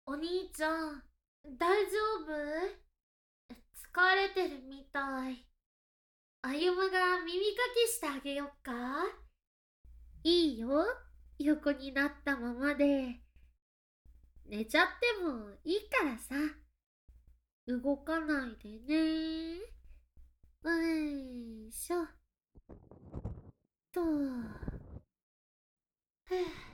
お兄ちゃん、大丈夫？疲れてるみたい。歩夢が耳かきしてあげよっか？いいよ、横になったままで。寝ちゃってもいいからさ。動かないでね。いしょ。と。ふ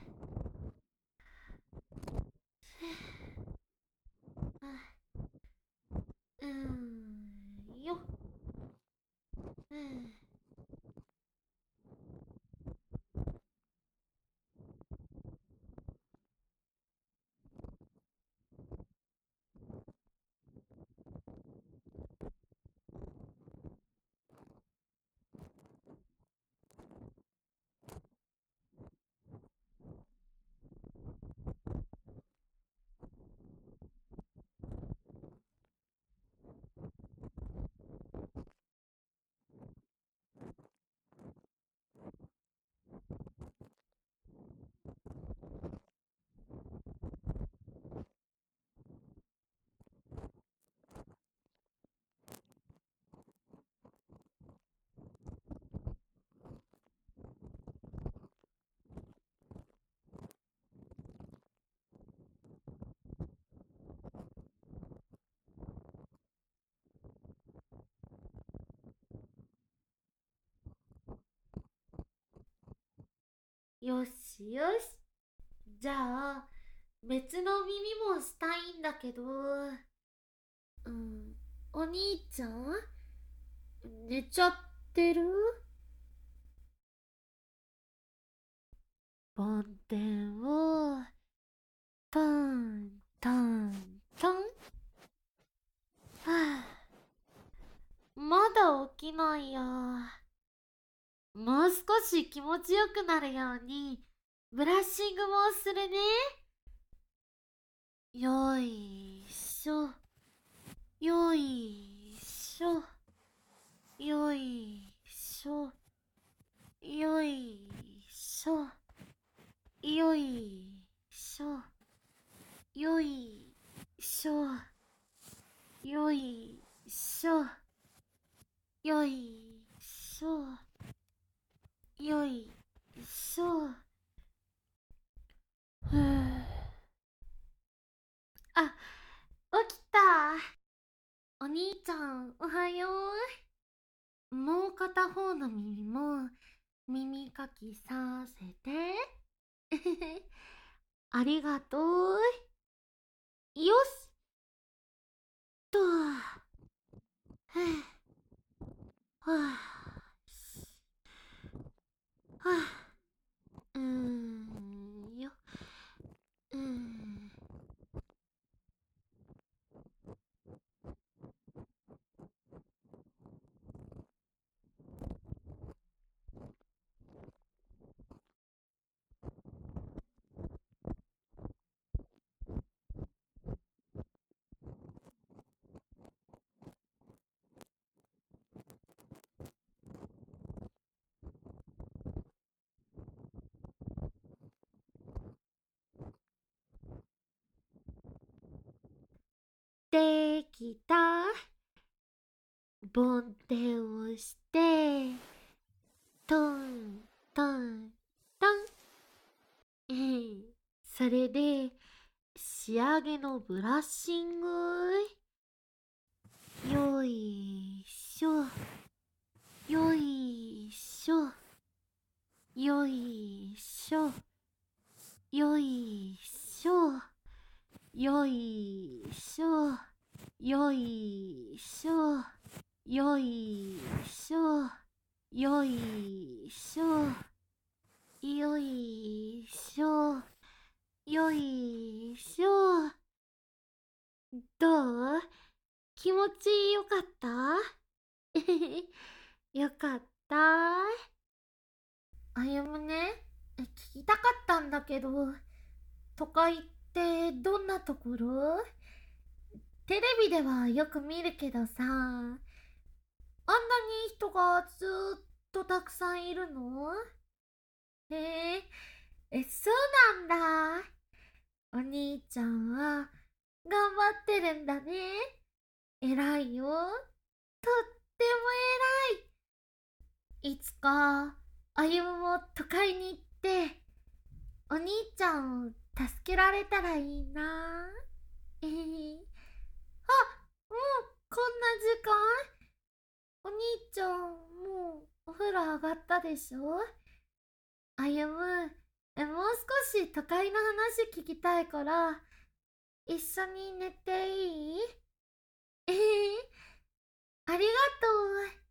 よ。うん。よしよし。じゃあ、別の耳もしたいんだけど、お兄ちゃん寝ちゃってる？梵天をトントントン。はあ、まだ起きないや。もう少し気持ちよくなるようにブラッシングもするね。よいしょ、よいしょ、よいしょ、よいしょ、よいしょ、よいしょ、よいしょ、よいしょ、よいしょ。ふぅ。あ、起きた。お兄ちゃん、おはよう。もう片方の耳も耳かきさせて。ありがとう。よしと。はあ、はあ、はあ、よ。うん。できた。梵天をして、トントントン。それで仕上げのブラッシング。よいしょ、よいしょ、よいしょ、よいしょ、よいしょ、よいしょ、よいしょ、よいしょ、よいしょ、よいしょ。どう？気持ちよかった？よかった。あゆむね、聞きたかったんだけど、都会ってどんなところ？テレビではよく見るけどさ、あんなに人がずーっとたくさんいるの？へえ、そうなんだ。お兄ちゃんはってるんだね。偉いよ。とっても偉い。いつか、歩夢も都会に行って、お兄ちゃんを助けられたらいいな。あ、もうこんな時間？お兄ちゃん、もうお風呂上がったでしょ？歩夢、もう少し都会の話聞きたいから、一緒に寝ていい？ありがとう。